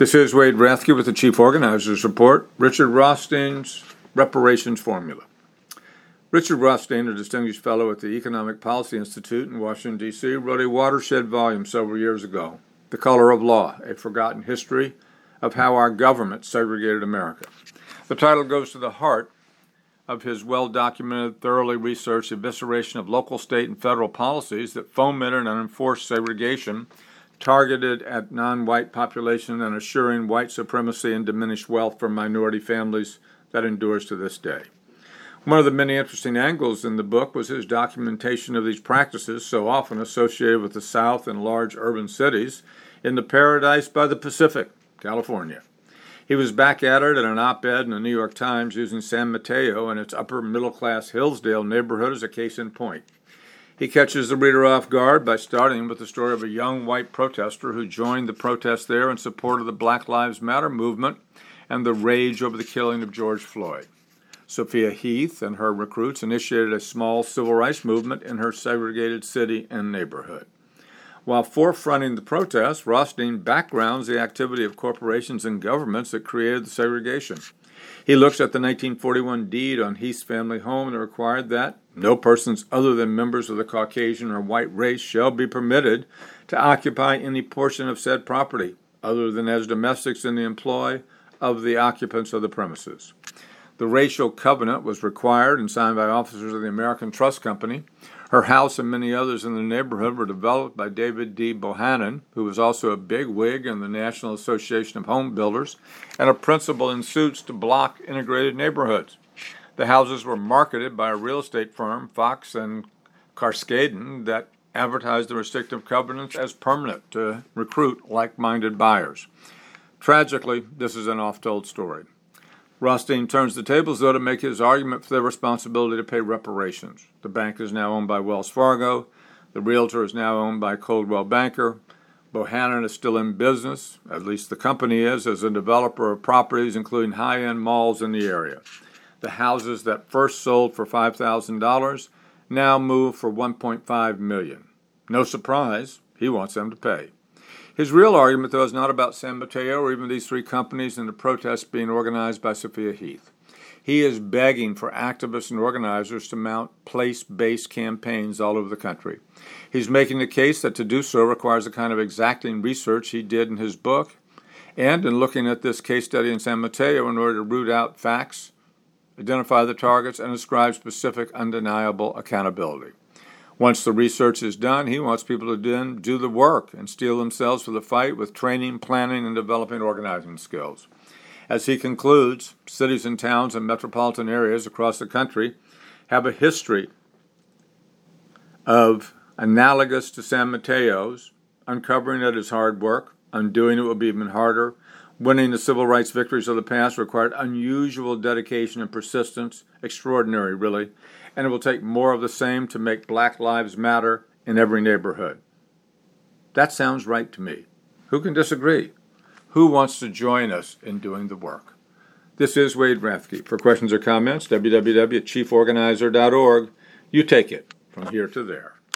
This is Wade Rathke with the Chief Organizers Report, Richard Rothstein's Reparations Formula. Richard Rothstein, a distinguished fellow at the Economic Policy Institute in Washington, D.C., wrote a watershed volume several years ago, The Color of Law, A Forgotten History of How Our Government Segregated America. The title goes to the heart of his well-documented, thoroughly researched evisceration of local, state, and federal policies that fomented and enforced segregation targeted at non-white population and assuring white supremacy and diminished wealth for minority families that endures to this day. One of the many interesting angles in the book was his documentation of these practices, so often associated with the South and large urban cities, in the paradise by the Pacific, California. He was back at it in an op-ed in the New York Times using San Mateo and its upper-middle-class Hillsdale neighborhood as a case in point. He catches the reader off guard by starting with the story of a young white protester who joined the protest there in support of the Black Lives Matter movement and the rage over the killing of George Floyd. Sophia Heath and her recruits initiated a small civil rights movement in her segregated city and neighborhood. While forefronting the protest, Rothstein backgrounds the activity of corporations and governments that created the segregation. He looks at the 1941 deed on Heath's family home that required that no persons other than members of the Caucasian or white race shall be permitted to occupy any portion of said property other than as domestics in the employ of the occupants of the premises. The racial covenant was required and signed by officers of the American Trust Company. Her house and many others in the neighborhood were developed by David D. Bohannon, who was also a bigwig in the National Association of Home Builders and a principal in suits to block integrated neighborhoods. The houses were marketed by a real estate firm, Fox and Carskaden, that advertised the restrictive covenants as permanent to recruit like-minded buyers. Tragically, this is an oft-told story. Rothstein turns the tables, though, to make his argument for their responsibility to pay reparations. The bank is now owned by Wells Fargo. The realtor is now owned by Coldwell Banker. Bohannon is still in business, at least the company is, as a developer of properties, including high-end malls in the area. The houses that first sold for $5,000 now move for $1.5 million. No surprise, he wants them to pay. His real argument, though, is not about San Mateo or even these three companies and the protests being organized by Sophia Heath. He is begging for activists and organizers to mount place-based campaigns all over the country. He's making the case that to do so requires the kind of exacting research he did in his book and in looking at this case study in San Mateo in order to root out facts, identify the targets, and ascribe specific, undeniable accountability. Once the research is done, he wants people to then do the work and steel themselves for the fight with training, planning, and developing organizing skills. As he concludes, cities and towns and metropolitan areas across the country have a history of analogous to San Mateo's. Uncovering it is hard work. Undoing it will be even harder. Winning the civil rights victories of the past required unusual dedication and persistence, extraordinary, really, and it will take more of the same to make Black Lives Matter in every neighborhood. That sounds right to me. Who can disagree? Who wants to join us in doing the work? This is Wade Rathke. For questions or comments, www.chieforganizer.org. You take it from here to there.